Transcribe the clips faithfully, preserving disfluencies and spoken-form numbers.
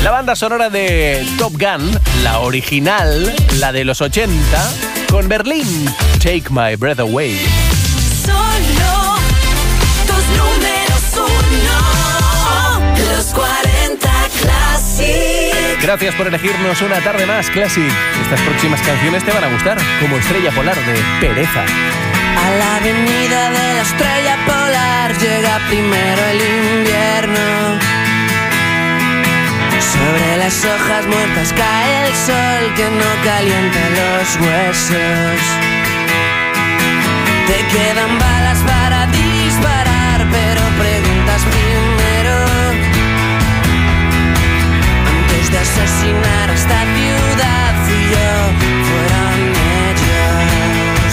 La banda sonora de Top Gun, la original, la de los ochenta, con Berlín, Take My Breath Away. Solo tus números uno, los cuarenta Classic. Gracias por elegirnos una tarde más, Classic. Estas próximas canciones te van a gustar, como Estrella Polar de Pereza. A la avenida de la Estrella Polar llega primero el invierno. Sobre las hojas muertas cae el sol que no calienta los huesos. Te quedan balas para disparar, pero preguntas primero. Antes de asesinar a esta ciudad, fui yo, fueron ellos.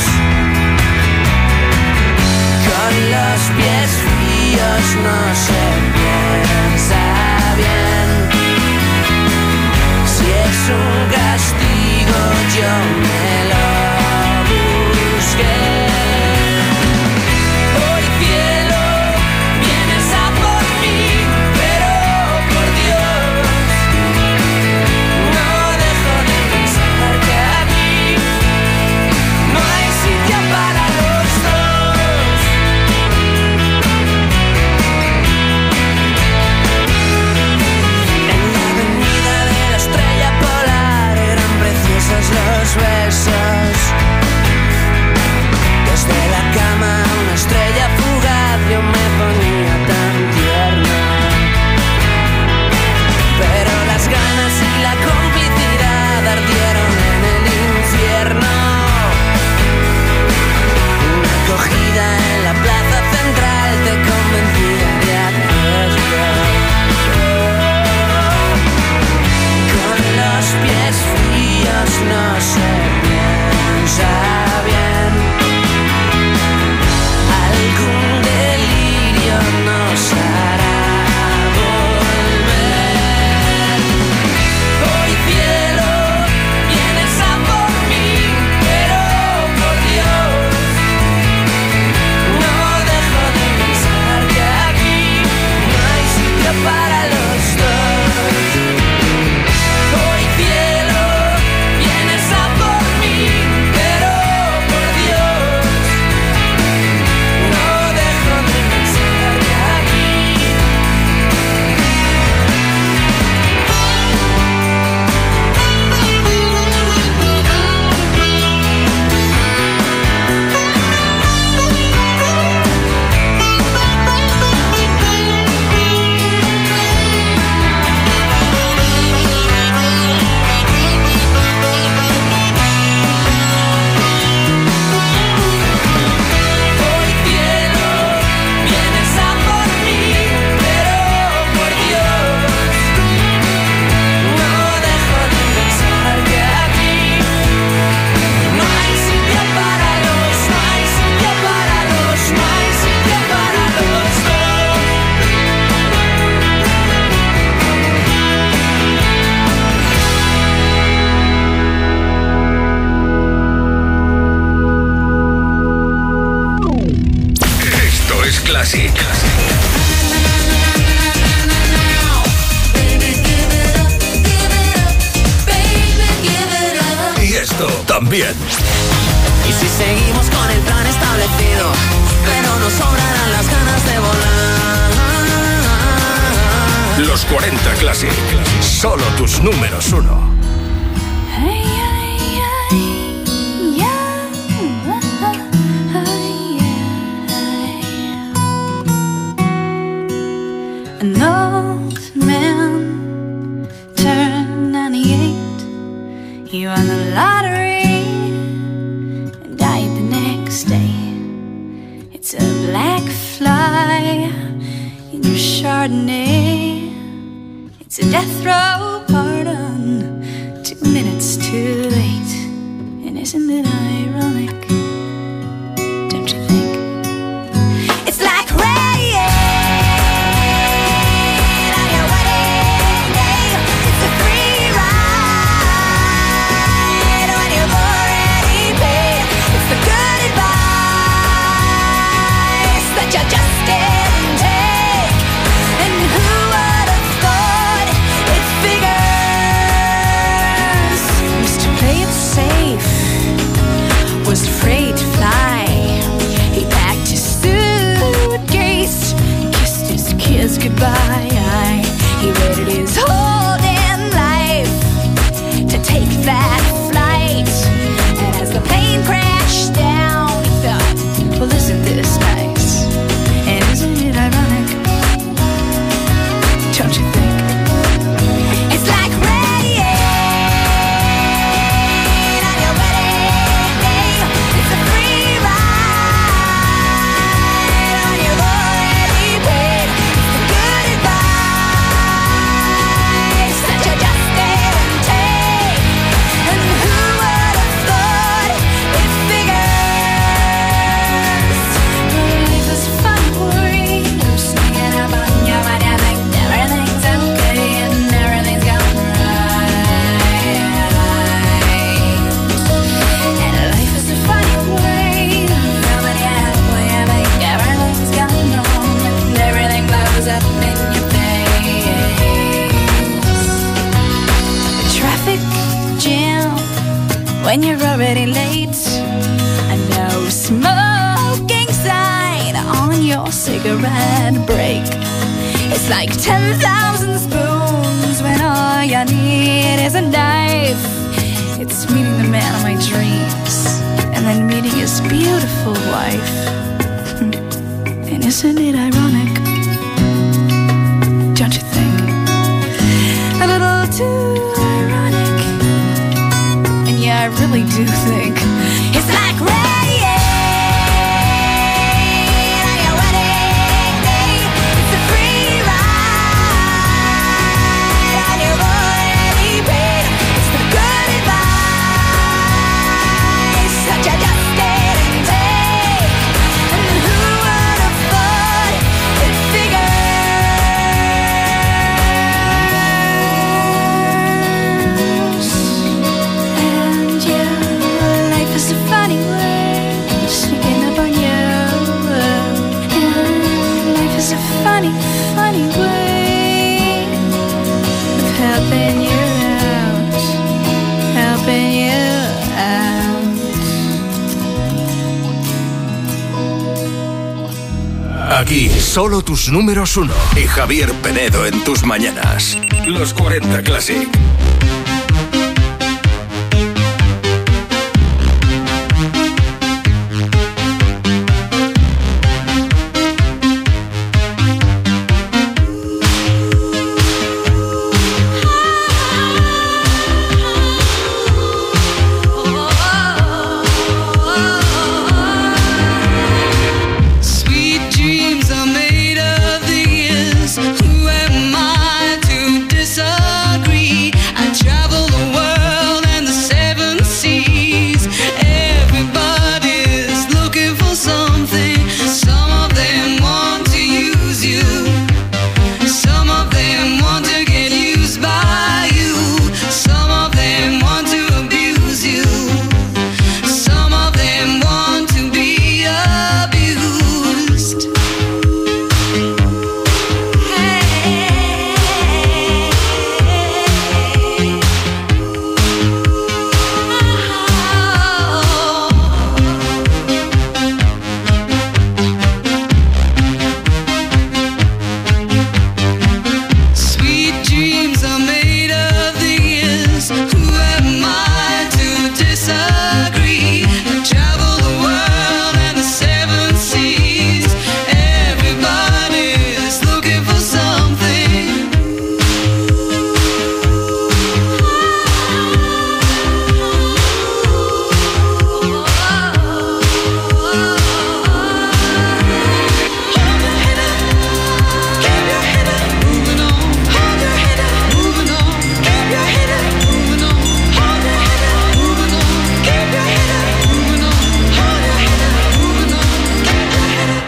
Con los pies fríos no se piensa bien. Si es un castigo, yo me lo busqué. Hoy cielo, vienes a por mí, pero por Dios, no dejo de pensar que aquí no hay sitio para los dos. En la avenida de la Estrella Polar eran preciosos los besos. Desde la cama una estrella fugaz yo me ponía tan tierno. Pero las ganas y la complicidad ardieron en el infierno. Una acogida en la plaza central te convencía de hacerlo. Con los pies fríos no se piensa bien. Algún delirio nos hará volver. Hoy cielo, vienes a por mí, pero por Dios, no dejo de pensar que aquí no hay sitio para los dos. Hoy cielo, vienes a por mí, pero por Dios, no dejo de pensar que aquí. Hoy cielo, vienes a por mí, pero por Dios, no dejo de pensar que aquí no hay sitio para los, no hay sitio para los, no hay sitio para los dos. Esto es Classic. Y esto también. Y si seguimos con el plan establecido, pero nos sobrarán las ganas de volar. Los cuarenta Classic. Solo tus números uno. An old man turned ninety-eight. He won the lottery and died the next day. It's a black fly in your Chardonnay. It's a death row pardon, two minutes too late. And isn't it ironic? Don't you think? It's like rain on your wedding day. It's a free ride when you've already paid. It's the good advice that you just didn't take. And who would have thought it's big when you're already late. And no smoking sign on your cigarette break. It's like ten thousand spoons when all you need is a knife. It's meeting the man of my dreams and then meeting his beautiful wife. And isn't it ironic? Don't you think? A little too ironic. And yeah, I really do think it's like rain on your wedding day. It's a free ride on your already paid. It's the good advice that you just didn't take. And who would have thought it figures? And yeah, life is a funny way sneaking up on you. Yeah, life is a funny, funny way of helping you out, helping you out. Aquí, solo tus números uno. Y Javier Penedo en tus mañanas. Los cuarenta Classic. Sweet dreams are made of these. Who am I to disagree? I travel the world and the seven seas. Everybody's looking for something. Some of them want to use you. Some of them want to get used by you. Some of them want to abuse you. Some of them want to be abused. Sweet dreams are made of these. Who am I to disagree? I travel the world and the seven seas. Everybody's looking for something. Hold your head up, keep your head up, moving on. Hold your head up, moving on. Keep your head up, moving on. Hold your head up, moving on. Keep your head up, moving on. Hold your head up, moving on. Keep your head up.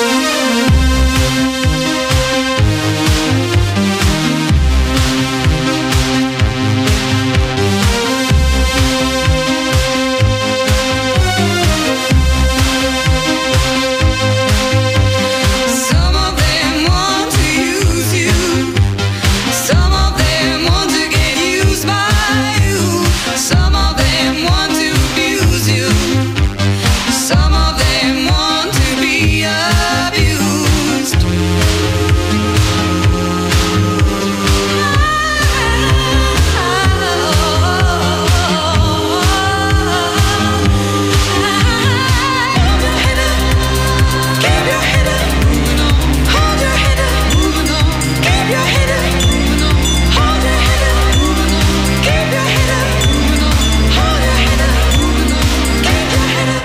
Some of them want to use you. Some of them want to get used by you. Some of them want to abuse you. Some of them want to be abused. Hold your head up, keep your head up, moving on. Hold your head up, moving on. Keep your head up, moving on. Hold your head up, moving on. Keep your head up, moving on. Hold your head up, moving on. Keep your head up.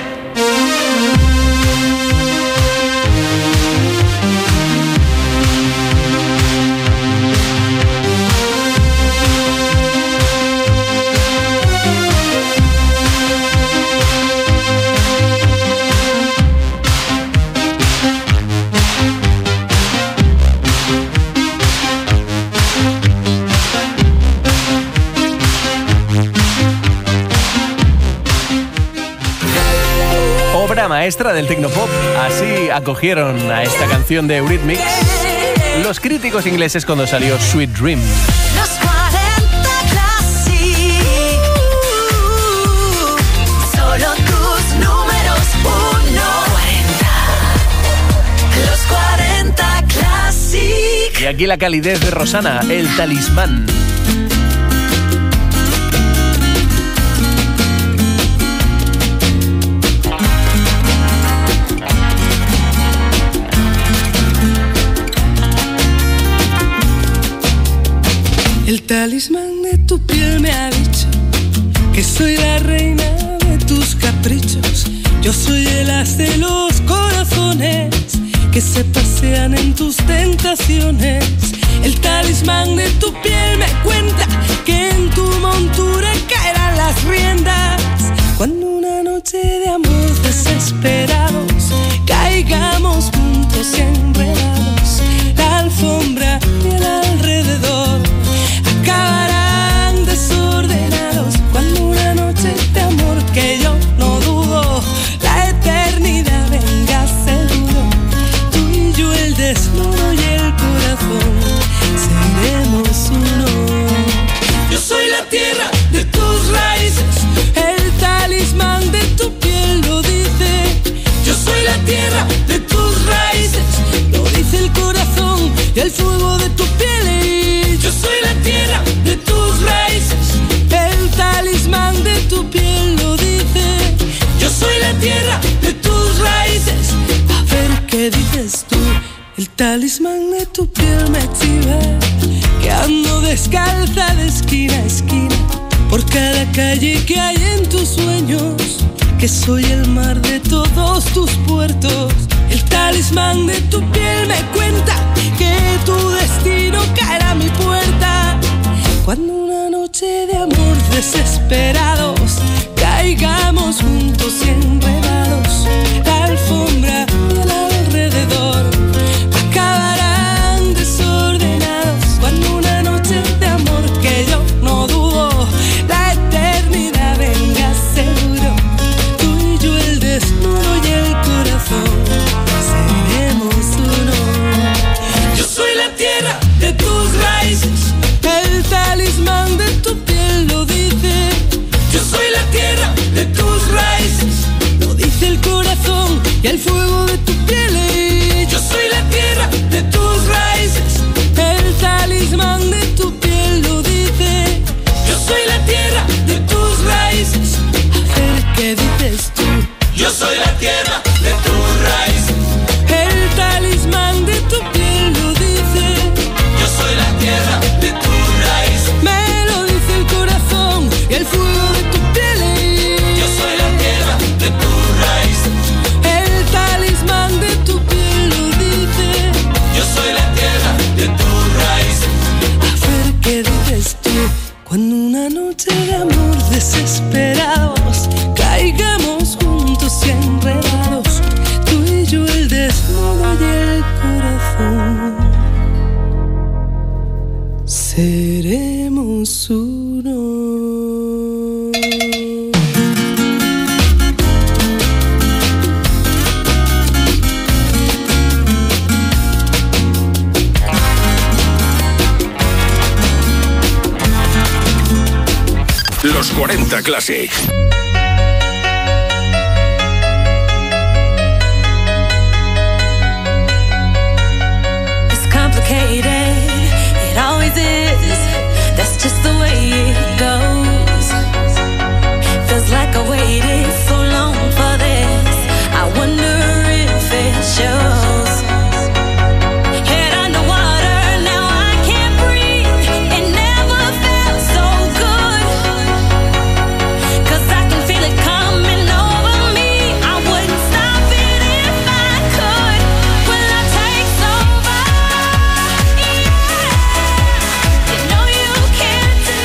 Obra maestra del tecnopop. Así acogieron a esta canción de Eurythmics los críticos ingleses cuando salió Sweet Dream. Los cuarenta Classic. aquí la calidez de Rosana, El Talismán. El talismán de tu piel me ha dicho que soy la reina de tus caprichos. Yo soy el as de los corazones que se pasean en tus tentaciones. El talismán de tu piel me cuenta que en tu montura caerán las riendas. Cuando una noche de amor desesperados caigamos juntos y enredados, la alfombra y el alrededor acabarán desordenados. Cuando una noche de amor que yo no dudo, la eternidad venga seguro, tú y yo el desnudo y el corazón seremos uno. Yo soy la tierra de tus raíces, el talismán de tu piel lo dice. Yo soy la tierra de tus raíces, lo dice el corazón y el fuego de tu piel. Yo soy la tierra de tus raíces, el talismán de tu piel lo dice. Yo soy la tierra de tus raíces. A ver qué dices tú. El talismán de tu piel me chiva, que ando descalza de esquina a esquina por cada calle que hay en tus sueños, que soy el mar de todos tus puertos. El talismán de tu piel me cuenta que tu destino caerá a mi puerta. Cuando una noche de amor desesperados caigamos juntos y enredados, la alfombra y el alrededor acabarán desordenados. Cuando una noche de amor que yo no dudo, la eternidad venga seguro, tú y yo el desnudo y el corazón seremos uno. Yo soy la tierra de tus raíces, el talismán de tu piel lo dice. Yo soy la tierra de tus raíces, lo dice el corazón y el fuego de tu piel. Yo soy la tierra de tus raíces, el talismán de tu piel lo dice. Yo soy la tierra de tus raíces. A ver qué dices tú. Yo soy la tierra de tus raíces, el talismán de tu piel lo dice. Yo soy la tierra de tus raíces, me lo dice el corazón y el fuego de tu piel. Yo soy la tierra de tus raíces, el talismán de tu piel lo dice. Yo soy la tierra de tus raíces. A ver qué dices tú. Cuando una noche de amor desesperados caigamos juntos y enredados, tú y yo el desnudo y el corazón seremos uno. Los cuarenta Classic. It's complicated, it always is. That's just the way it goes. Feels like I waited so long for this. I wonder if it shows. Head underwater, now I can't breathe. It never felt so good. 'Cause I can feel it coming over me. I wouldn't stop it if I could. Will I take over? Yeah. You know you can't do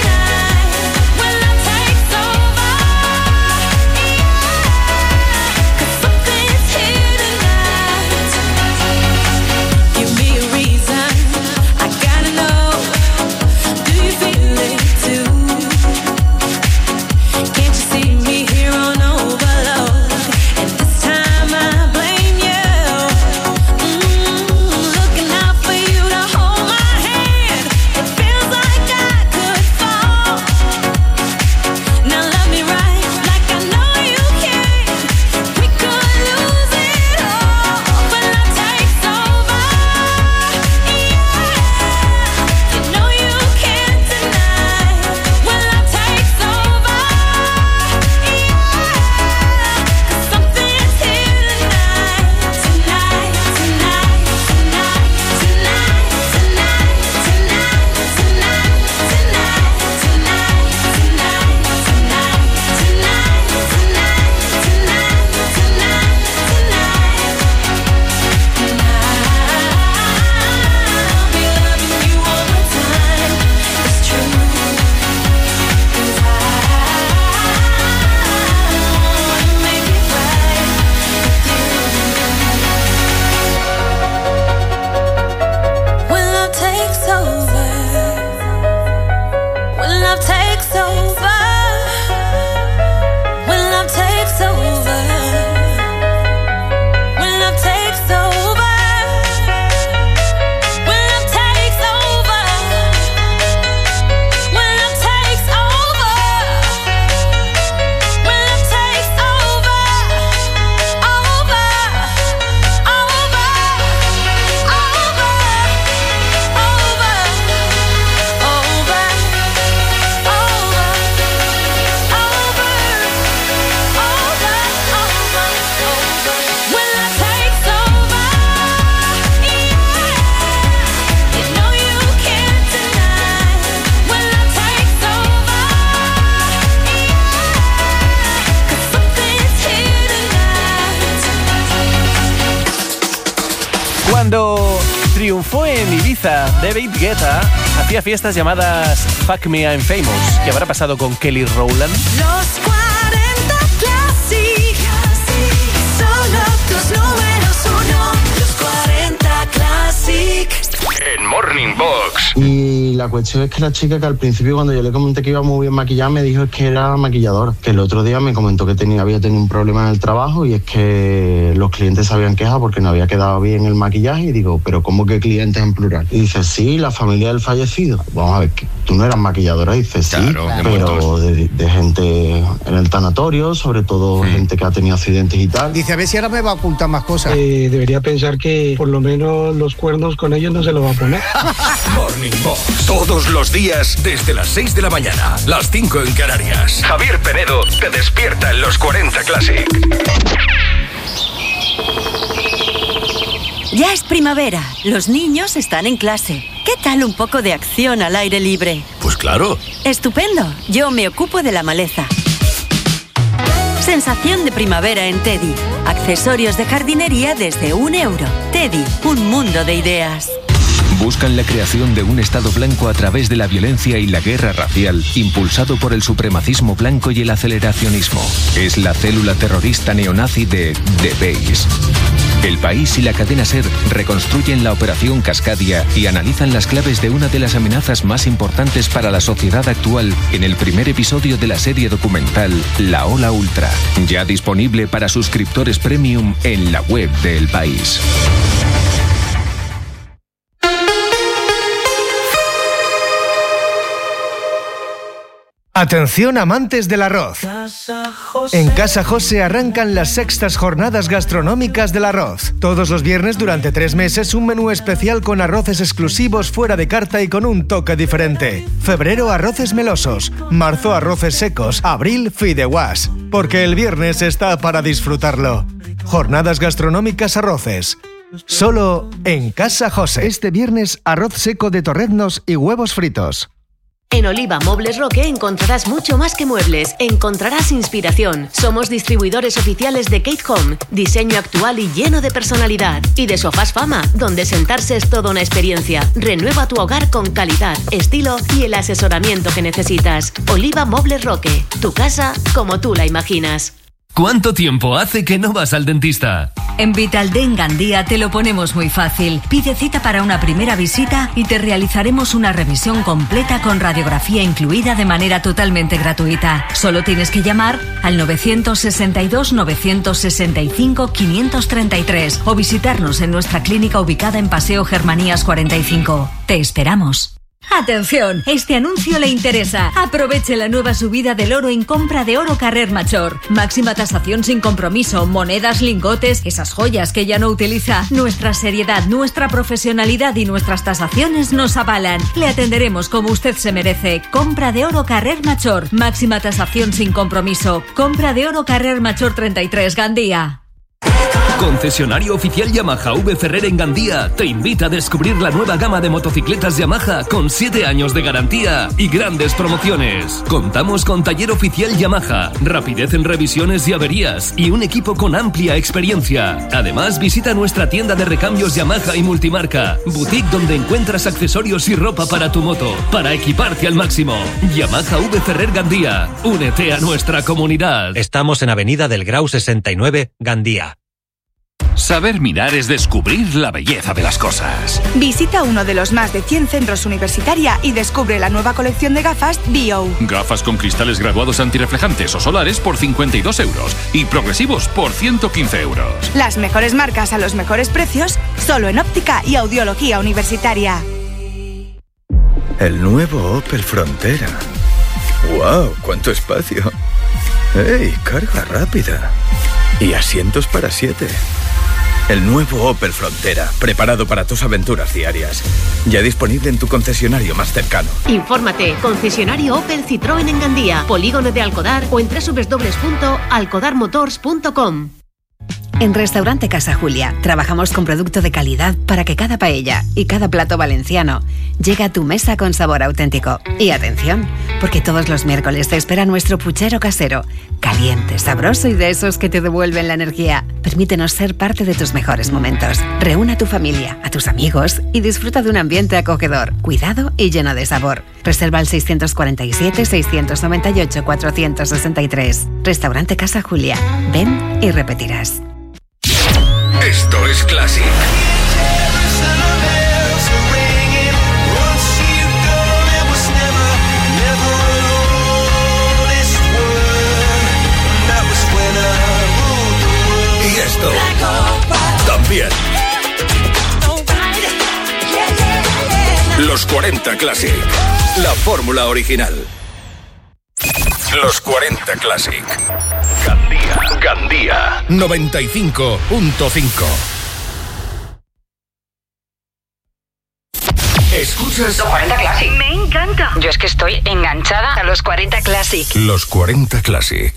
triunfó en Ibiza. David Guetta hacía fiestas llamadas Fuck Me I'm Famous. ¿Qué habrá pasado con Kelly Rowland? Los cuarenta Classic, solo tus números uno. Los cuarenta Classic. En Morning Box. Y la cuestión es que la chica, que al principio cuando yo le comenté que iba muy bien maquillada, me dijo es que era maquilladora. Que el otro día me comentó que tenía, había tenido un problema en el trabajo, y es que los clientes se habían quejado porque no había quedado bien el maquillaje. Y digo, ¿pero cómo que clientes en plural? Y dice, sí, la familia del fallecido. Vamos a ver, que tú no eras maquilladora. Y dice, sí, claro, pero de, de gente en el tanatorio, sobre todo sí. Gente que ha tenido accidentes y tal. Dice, a ver si ahora me va a ocultar más cosas. Eh, debería pensar que por lo menos los cuernos con ellos no se los va a poner. Morning Box, todos los días desde las seis de la mañana, las cinco en Canarias. Javier Penedo te despierta en los cuarenta Classic. Ya es primavera, los niños están en clase. ¿Qué tal un poco de acción al aire libre? Pues claro. Estupendo, yo me ocupo de la maleza. Sensación de primavera en Teddy. Accesorios de jardinería desde un euro. Teddy, un mundo de ideas. Buscan la creación de un Estado blanco a través de la violencia y la guerra racial, impulsado por el supremacismo blanco y el aceleracionismo. Es la célula terrorista neonazi de The Base. El País y la cadena SER reconstruyen la Operación Cascadia y analizan las claves de una de las amenazas más importantes para la sociedad actual en el primer episodio de la serie documental La Ola Ultra, ya disponible para suscriptores premium en la web de El País. Atención amantes del arroz. En Casa José arrancan las sextas jornadas gastronómicas del arroz. Todos los viernes durante tres meses un menú especial con arroces exclusivos fuera de carta y con un toque diferente. Febrero arroces melosos, marzo arroces secos, abril fideuás. Porque el viernes está para disfrutarlo. Jornadas gastronómicas arroces. Solo en Casa José. Este viernes arroz seco de torreznos y huevos fritos. En Oliva Mobles Roque encontrarás mucho más que muebles. Encontrarás inspiración. Somos distribuidores oficiales de Kate Home, diseño actual y lleno de personalidad. Y de Sofás Fama, donde sentarse es toda una experiencia. Renueva tu hogar con calidad, estilo y el asesoramiento que necesitas. Oliva Mobles Roque, tu casa como tú la imaginas. ¿Cuánto tiempo hace que no vas al dentista? En Vitaldent Gandía te lo ponemos muy fácil. Pide cita para una primera visita y te realizaremos una revisión completa con radiografía incluida de manera totalmente gratuita. Solo tienes que llamar al nueve seis dos, nueve seis cinco, cinco tres tres o visitarnos en nuestra clínica ubicada en Paseo Germanías cuarenta y cinco. Te esperamos. Atención, este anuncio le interesa. Aproveche la nueva subida del oro en compra de oro Carrer Major. Máxima tasación sin compromiso, monedas, lingotes, esas joyas que ya no utiliza. Nuestra seriedad, nuestra profesionalidad y nuestras tasaciones nos avalan. Le atenderemos como usted se merece. Compra de oro Carrer Major. Máxima tasación sin compromiso. Compra de oro Carrer Major treinta y tres, Gandía. Concesionario oficial Yamaha V Ferrer en Gandía te invita a descubrir la nueva gama de motocicletas Yamaha con siete años de garantía y grandes promociones. Contamos con taller oficial Yamaha, rapidez en revisiones y averías y un equipo con amplia experiencia. Además, visita nuestra tienda de recambios Yamaha y multimarca, boutique donde encuentras accesorios y ropa para tu moto, para equiparte al máximo. Yamaha V Ferrer Gandía, únete a nuestra comunidad. Estamos en Avenida del Grau sesenta y nueve, Gandía. Saber mirar es descubrir la belleza de las cosas. Visita uno de los más de cien centros universitaria y descubre la nueva colección de gafas B O. Gafas con cristales graduados antirreflejantes o solares por cincuenta y dos euros y progresivos por ciento quince euros. Las mejores marcas a los mejores precios, solo en óptica y audiología universitaria. El nuevo Opel Frontera. ¡Wow! ¡Cuánto espacio! ¡Ey! Carga rápida. Y asientos para siete. El nuevo Opel Frontera, preparado para tus aventuras diarias. Ya disponible en tu concesionario más cercano. Infórmate, concesionario Opel Citroën en Gandía, Polígono de Alcodar o en doble u doble u doble u punto alcodar motors punto com. En Restaurante Casa Julia trabajamos con producto de calidad para que cada paella y cada plato valenciano llegue a tu mesa con sabor auténtico. Y atención, porque todos los miércoles te espera nuestro puchero casero, caliente, sabroso y de esos que te devuelven la energía. Permítenos ser parte de tus mejores momentos. Reúne a tu familia, a tus amigos y disfruta de un ambiente acogedor, cuidado y lleno de sabor. Reserva al seiscientos cuarenta y siete, seiscientos noventa y ocho, cuatrocientos sesenta y tres. Restaurante Casa Julia. Ven y repetirás. Esto es Classic. Y esto también. Los cuarenta Classic. La fórmula original. Los cuarenta Classic. Gandía. Gandía. noventa y cinco punto cinco. ¿Escuchas? Los cuarenta Classic. Me encanta. Yo es que estoy enganchada a los cuarenta Classic. Los cuarenta Classic.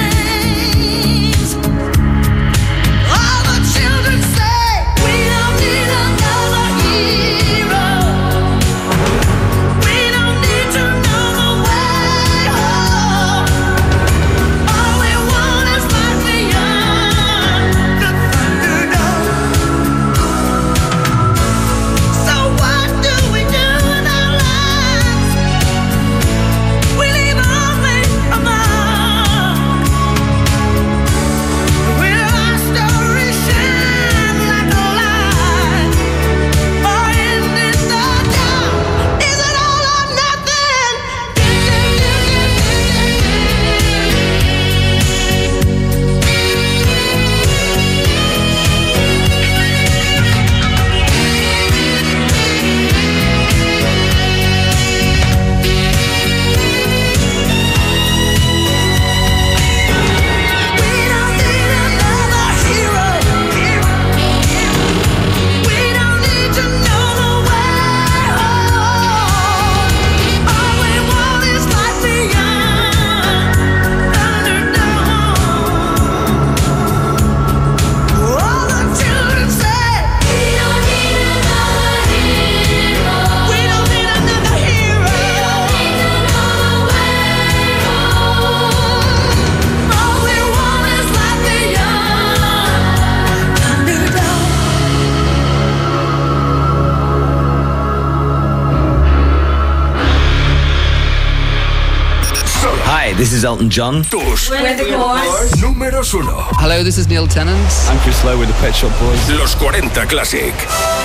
All the children say we don't need Hi, this is Elton John. Tus We're the Doors. números uno. Hello, this is Neil Tennant. I'm Chris Lowe with the Pet Shop Boys. Los cuarenta Classic.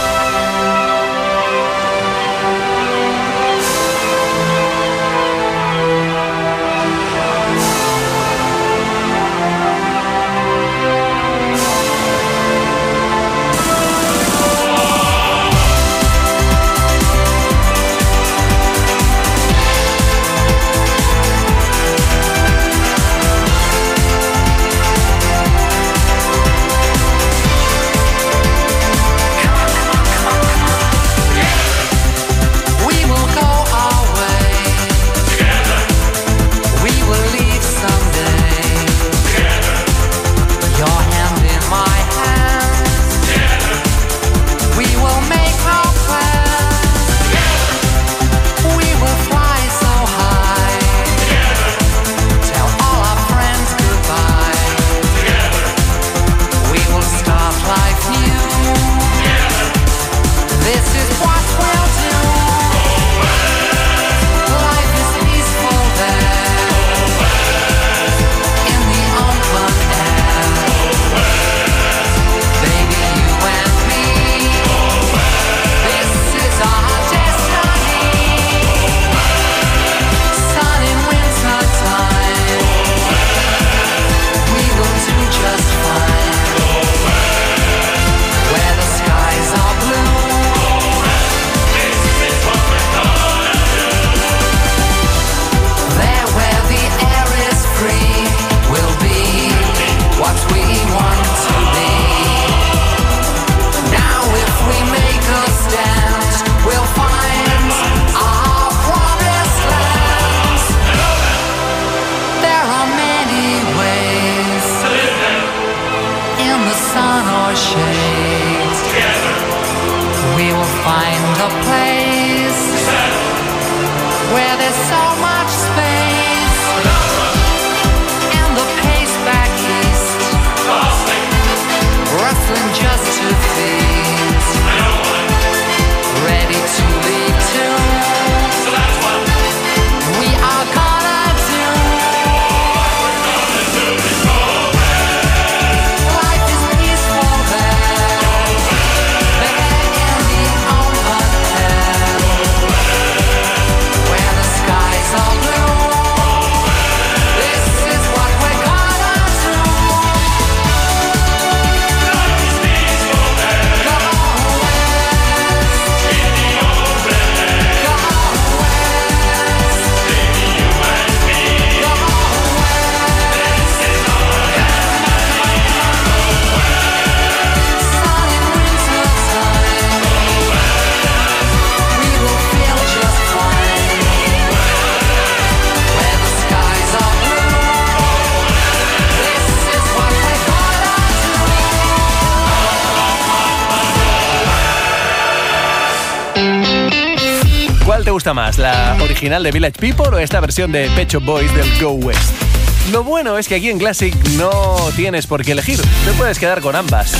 ¿Cuál te gusta más, la original de Village People o esta versión de Pet Shop Boys del Go West? Lo bueno es que aquí en Classic no tienes por qué elegir, te puedes quedar con ambas.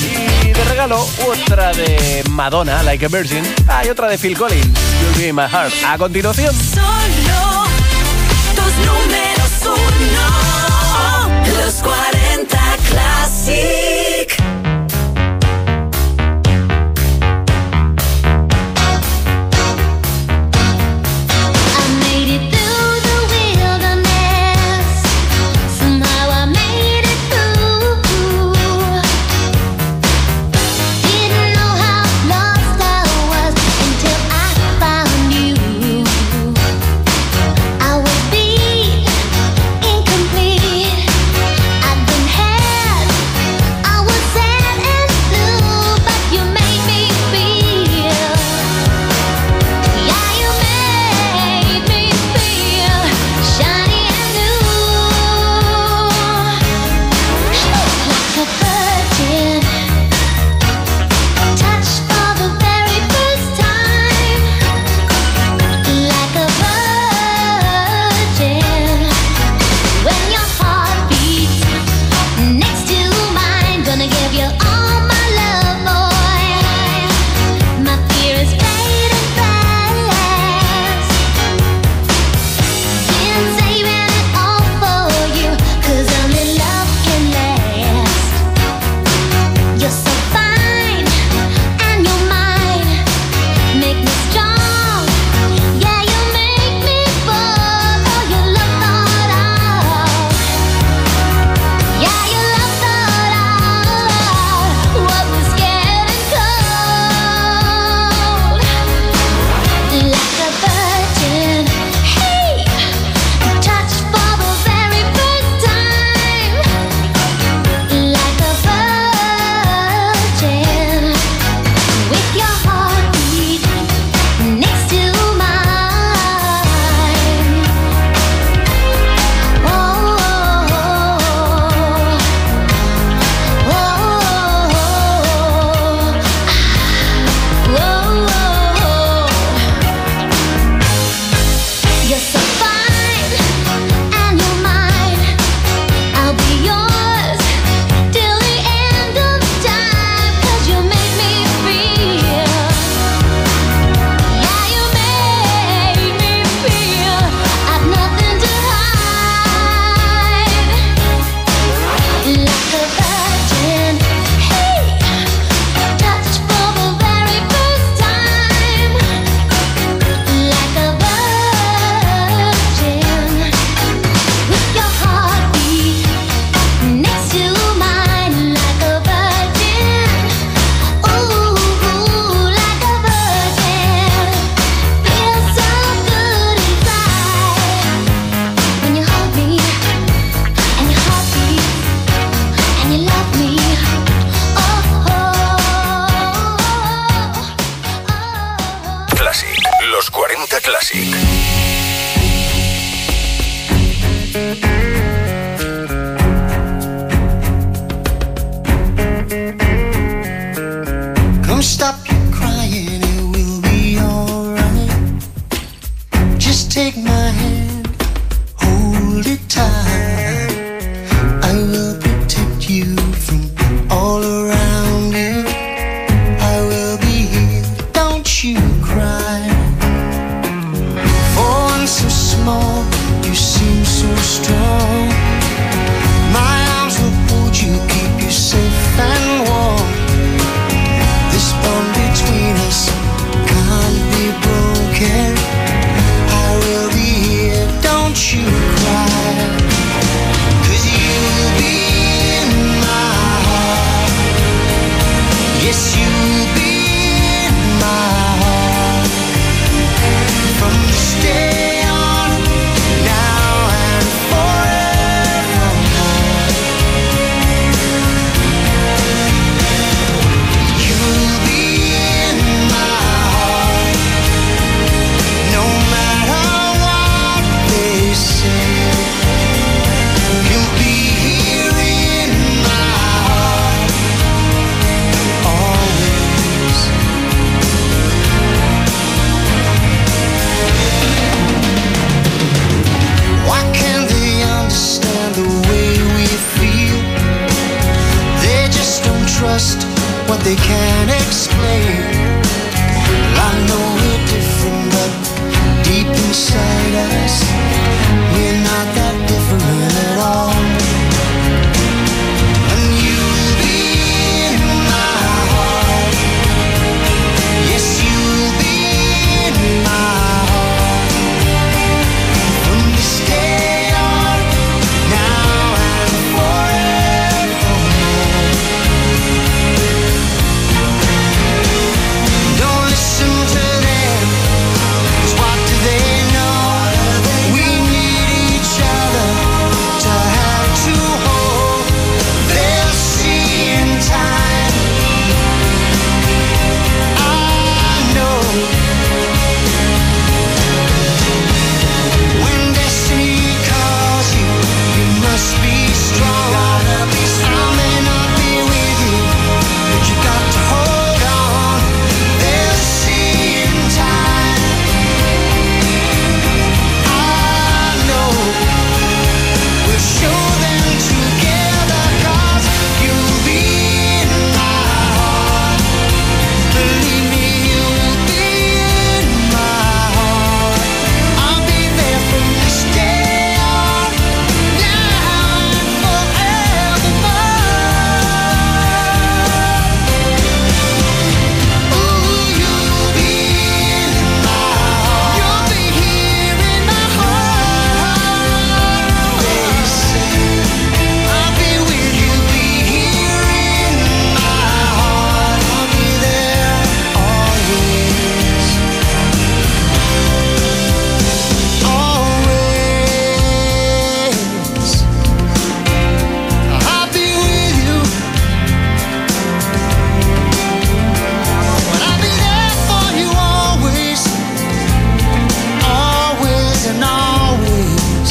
Y de regalo, otra de Madonna, Like a Virgin, hay otra de Phil Collins, You'll Be in My Heart. A continuación, Solo tus números uno, los cuarenta Classic. Incomplete. I've been had Don't stop your crying, it will be alright. Just take my hand, hold it tight. I will protect you from all around you. I will be here, don't you cry. For one so small, you seem so strong. My arms will hold you, keep you safe and warm. This bond between us can't be broken. I will be here, don't you cry. 'Cause you'll be in my heart. Yes, you'll be in my heart. From this day on, now and forevermore. You'll be in my heart. No matter what they say. You'll be here in my heart. Always. Why can't they understand the way we feel? They just don't trust what they can't explain. Well, I know we're different, but deep inside us, we're not that different at all. And you'll be in my heart. Yes, you'll be in my heart. From this day on, now and forevermore. Don't listen to them, 'cause what do they know? We need each other to have to hold. They'll see in time. I know. When destiny calls you, you must be strong. I may not be with you, but you got to hold on. They'll see in time. I know. We'll show them together, 'cause you'll be in my heart. Believe me, you'll be in my heart. I'll be there from this day on, now and forevermore. Ooh, you'll be in my heart. You'll be here in my heart. They say I'll be with you, be here in my heart. I'll be there always, always. I'll be with you, but I'll be there for you always, always and always.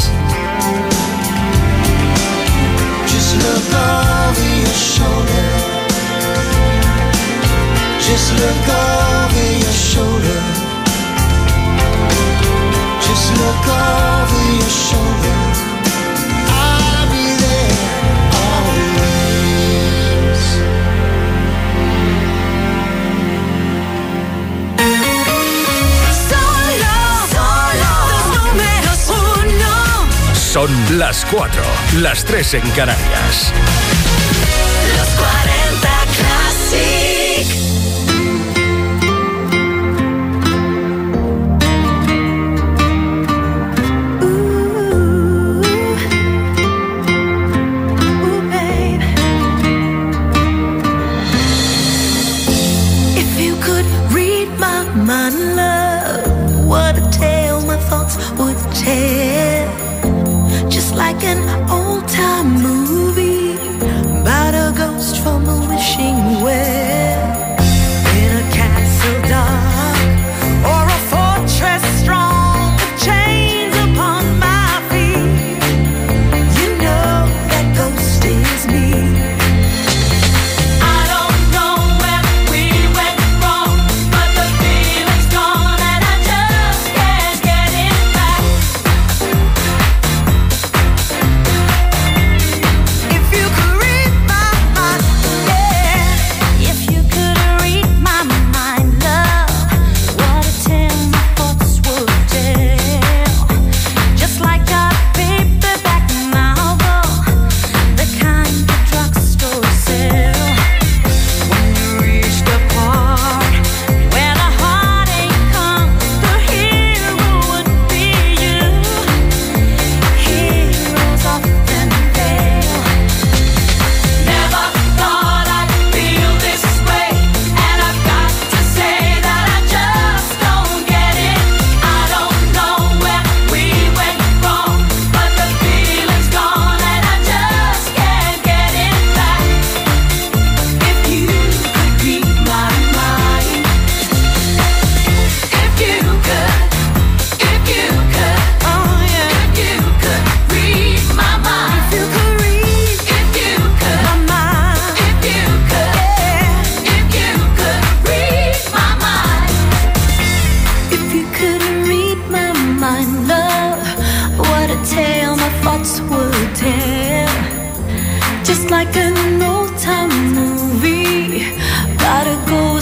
Just look over your shoulder. Just look over your shoulder. Just look over your shoulder. I'll be there always. Solo, solo, los números uno. Son las cuatro, las tres en Canarias. Los cuarenta Classic. Ooh, babe. If you could read my mind, love, what a tale my thoughts would tell. Just like an old-time movie about a ghost from a wishing well. In a castle dark or a fortress strong, with chains upon my feet. You know that ghost is me. I don't know where we went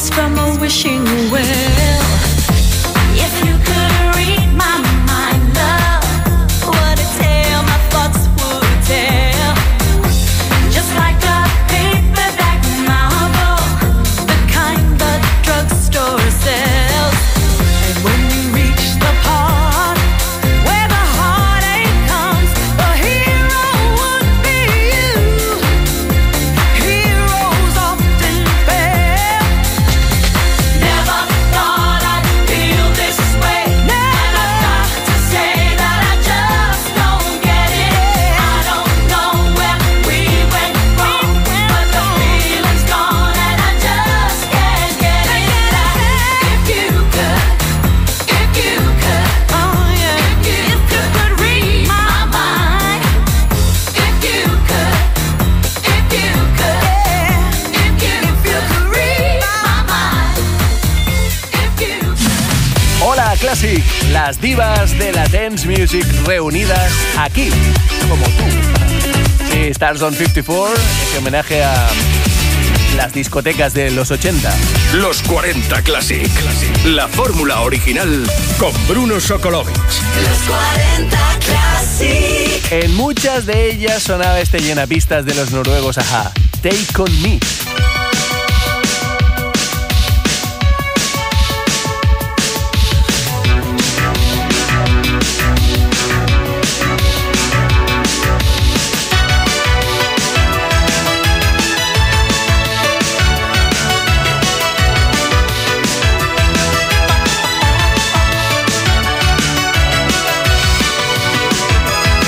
rings from a wishing well. If you could read my mind, love, what a tale my thoughts would tell. Just like a paperback novel, the kind the drugstore sells. And when you reach the part where the heartache comes, the hero would be you. Heroes often fail. Never thought I'd feel this way. And I've got to say that I just don't get it. I don't know where we went wrong, but the feeling's gone and I just can't get it out. If you could, if you could, oh yeah, if you, if you could read my mind, if you could, if you could, yeah, if you, if you could read my mind, if you could. Hola Classic, las divas de la dance music reunidas aquí, como tú. Sí, Stars on cincuenta y cuatro, ese homenaje a las discotecas de los ochenta. Los cuarenta Classic. La fórmula original con Bruno Sokolovic. Los cuarenta Classic. En muchas de ellas sonaba este llenapistas de los noruegos Ajá, Take On Me.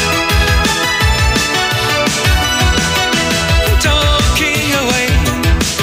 Talking away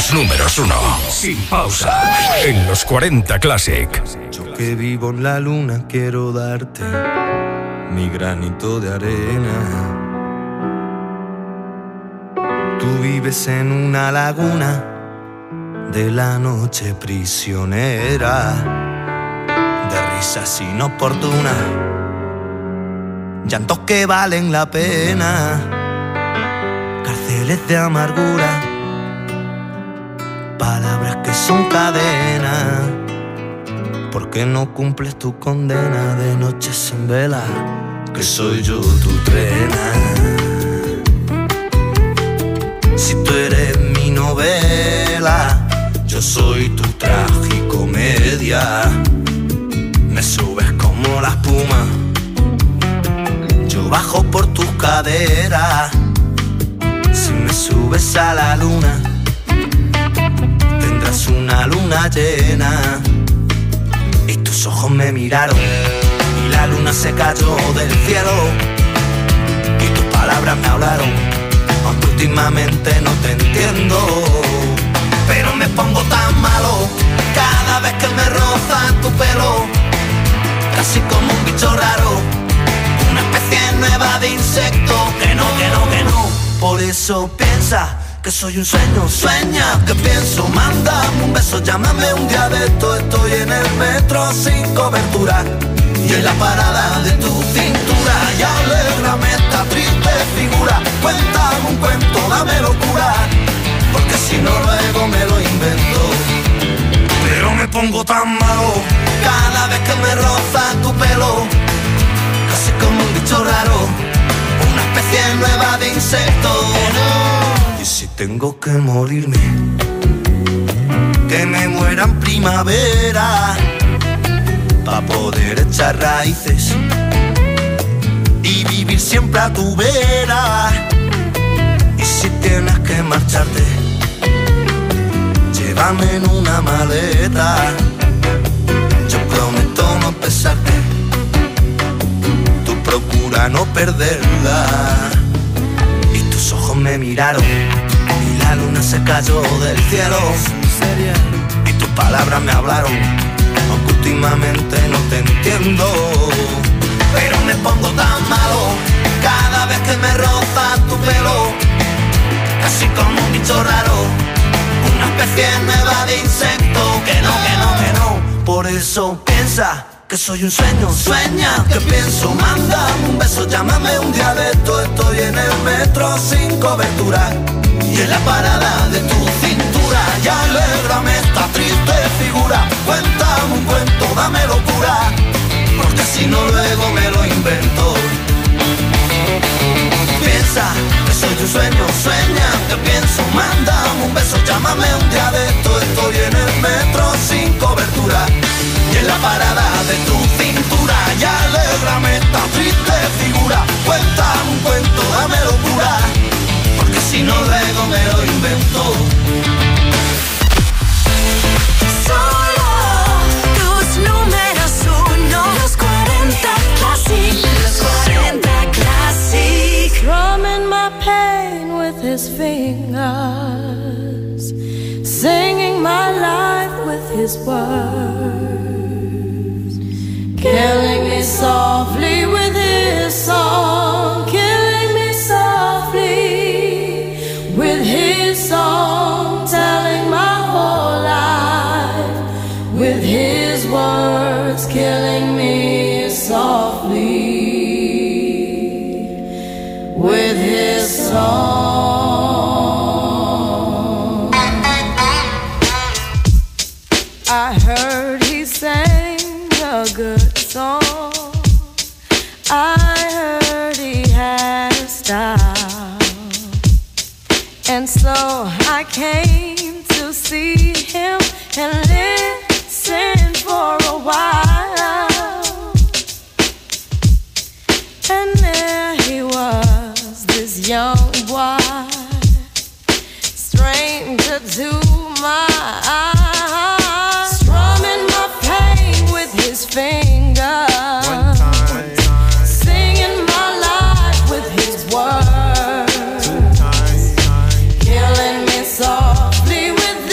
Los números uno, sin pausa, en los cuarenta Classic. Yo que vivo en la luna quiero darte mi granito de arena. Tú vives en una laguna de la noche prisionera, de risas inoportunas, llantos que valen la pena, cárceles de amargura, palabras que son cadenas. ¿Por qué no cumples tu condena de noches en vela? Que soy yo tu trena. Si tú eres mi novela, yo soy tu tragicomedia. Me subes como la espuma, yo bajo por tus caderas. Si me subes a la luna, tendrás una luna llena. Y tus ojos me miraron y la luna se cayó del cielo. Y tus palabras me hablaron, aunque últimamente no te entiendo. Pero me pongo tan malo cada vez que me roza tu pelo, casi como un bicho raro, una especie nueva de insecto. Que no, que no, que no. Por eso piensa que soy un sueño, sueña que pienso. Mándame un beso, llámame un día de esto. Estoy en el metro sin cobertura y en la parada de tu cintura. Y alégrame esta triste figura. Cuéntame un cuento, dame locura, porque si no luego me lo invento. Pero me pongo tan malo cada vez que me roza tu pelo, casi como un bicho raro, una especie nueva de insecto. Y si tengo que morirme, que me muera en primavera, pa' poder echar raíces y vivir siempre a tu vera. Y si tienes que marcharte, llévame en una maleta. Yo prometo no pesarte, tú procura no perderla. Y tus ojos me miraron y la luna se cayó del cielo. Y tus palabras me hablaron, aunque últimamente no te entiendo. Pero me pongo tan malo cada vez que me roza tu pelo, casi como un bicho raro, una especie nueva de insecto. Que no, que no, que no. Por eso piensa que soy un sueño, sueña que pienso. Mándame un beso, llámame un día de esto. Estoy en el metro sin cobertura y en la parada de tu cintura. Y alégrame esta triste figura. Cuéntame un cuento, dame locura, porque si no luego me lo invento. Piensa que soy un sueño, sueña que pienso. Mándame un beso, llámame un día de esto. Estoy en el metro sin cobertura y en la parada de tu cintura. Y alégrame esta triste figura. Cuéntame un cuento, dame locura, porque si no luego me lo invento. Solo tus números uno, los cuarenta Classic, los cuarenta Classic. Drumming my pain with his fingers, singing my life with his words, killing me softly with his song, killing me softly with his song, telling my whole life with his words, killing me softly with his song. I heard he sang a good song, I heard he had a style, and so I came to see him and listen for a while. And there he was, this young boy, stranger to my eyes, strumming my pain with his fingers, one time, one time. Singing my life with his words, two times, time. Killing me softly with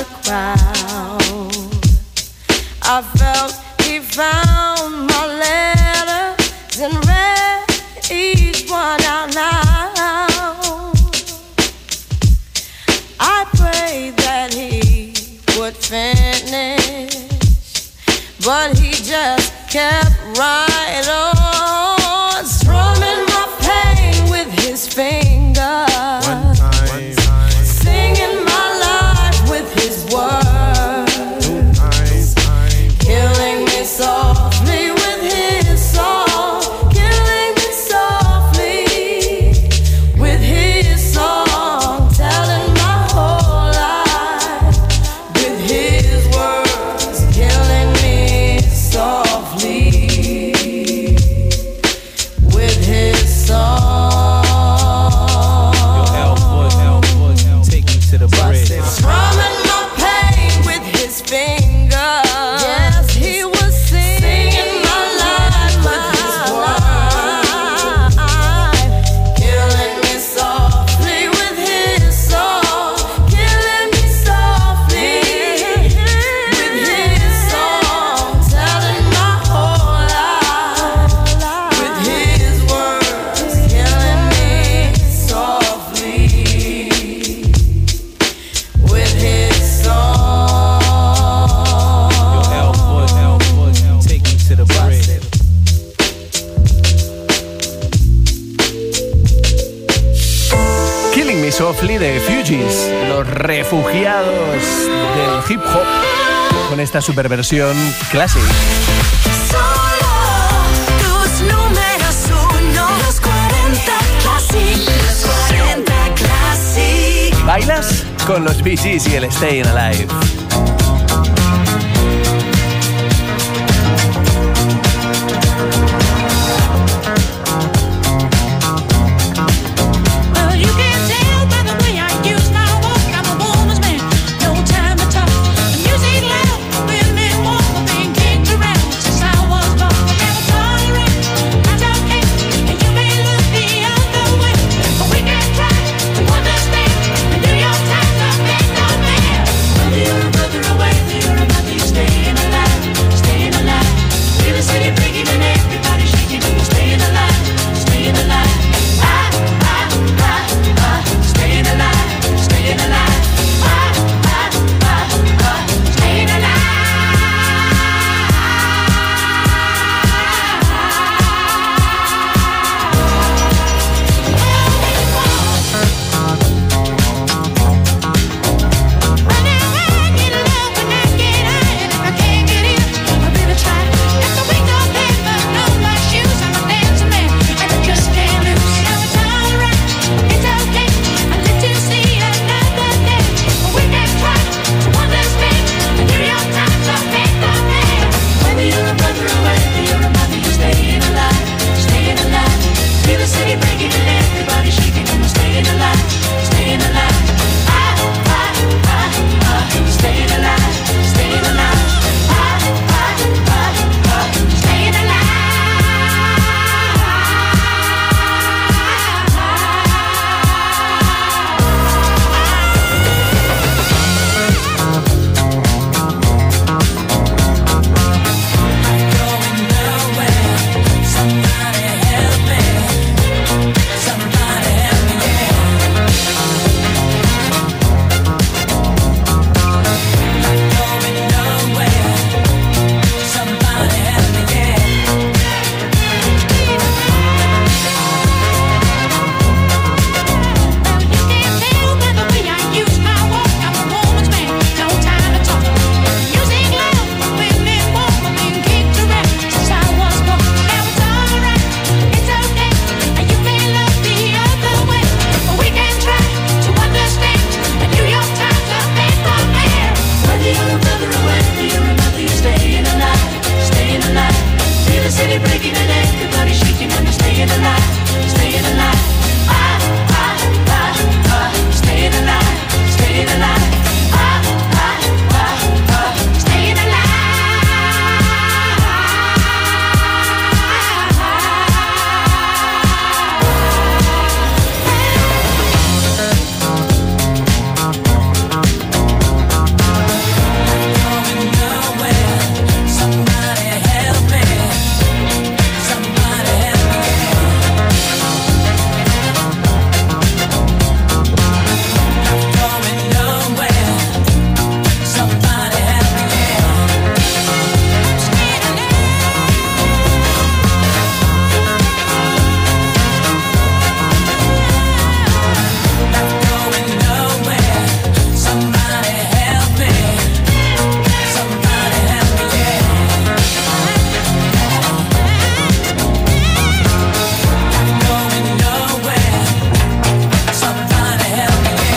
crowd. I felt he found my letters and read each one out loud. I prayed that he would finish, but he just kept right on, strumming my pain with his fingers, one time, one time. Singing my life with his words, two time, time. Killing me softly with his song, killing me softly with his song, telling my whole life with his words, killing me softly with his song. Strumming my pain with his fingers. Yes, he was singing my life with his words, killing me softly with his song, killing me softly with his song, telling my whole life with his words, killing me softly with his song. Take me to the bridge. Killing Me Softly de Fugees, los refugiados del hip hop, con esta superversión clásica. Tus números uno, los cuarenta Classic, los cuarenta Classic. ¿Bailas? Con los Bee Gees y el Stayin' Alive.